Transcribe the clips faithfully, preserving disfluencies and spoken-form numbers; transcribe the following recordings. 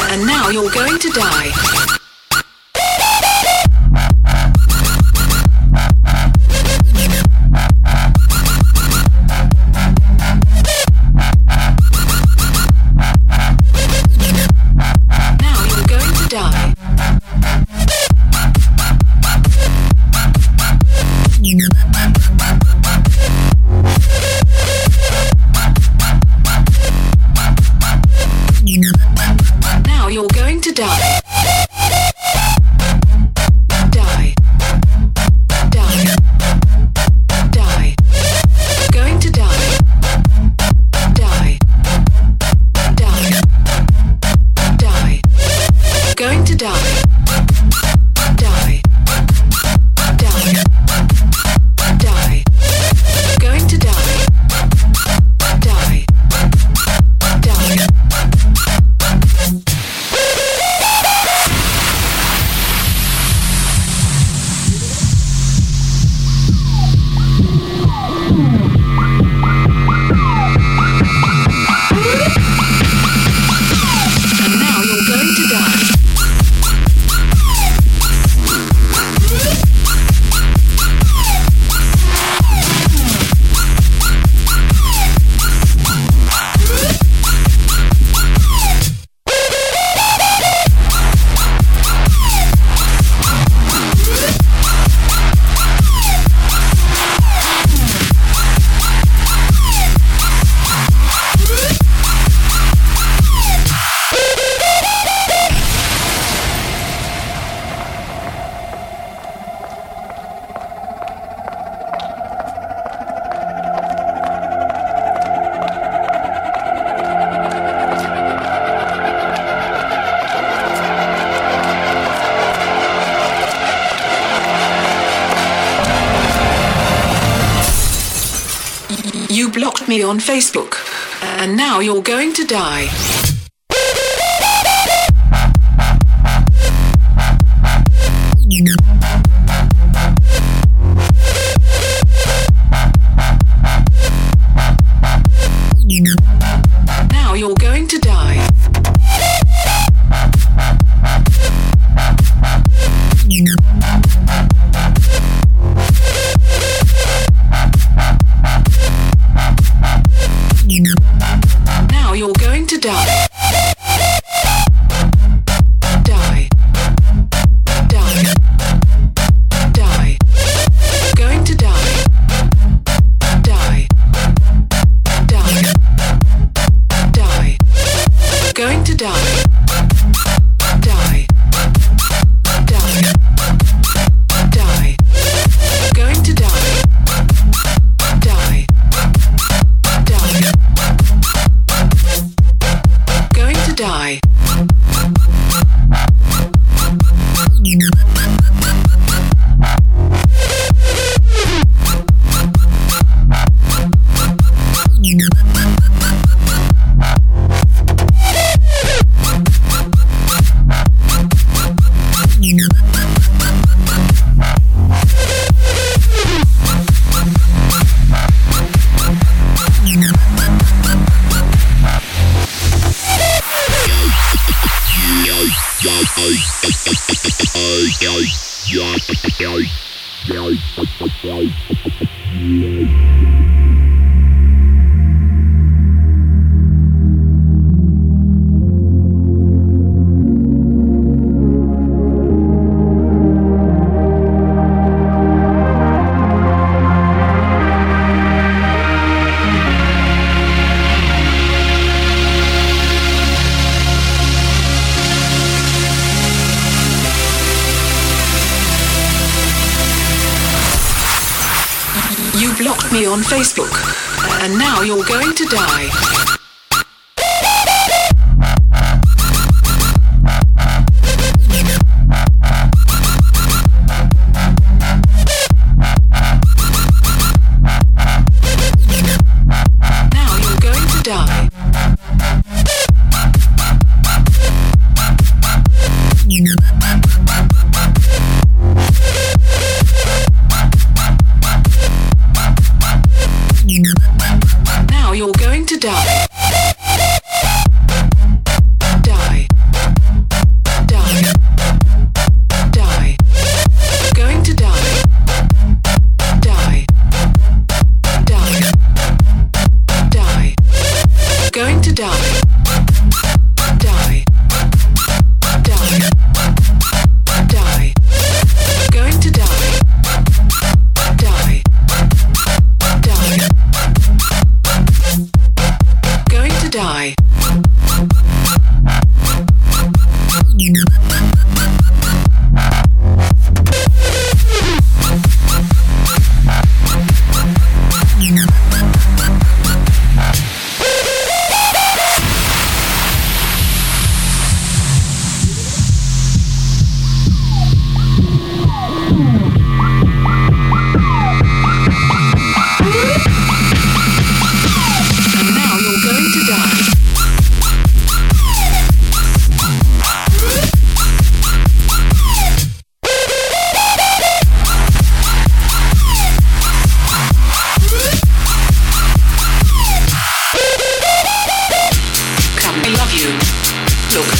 And now you're going to die. Now you're going to die. Now you're going to die. Die. Die. Die. Going to die. Die. Die. Die. Going to die. Die. Die. Die. Going to die. Die. Die. And now you're going to die. You blocked me on Facebook, and now you're going to die. Now you're going to die. Now you're going to die. Die. Die. Die. Going to die. Die. Die. Die. Going to die. Die. Die. Die. Going to die. Die. Die. Going to die. You blocked me on Facebook, and now you're going to die. Now you're going to die. Now you're going to die.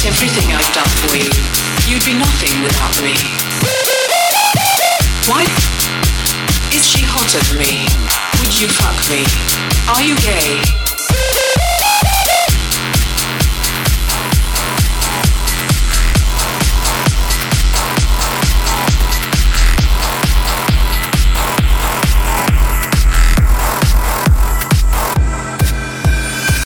everything I've done for you. You'd be nothing without me. Why? Is she hotter than me? Would you fuck me? Are you gay?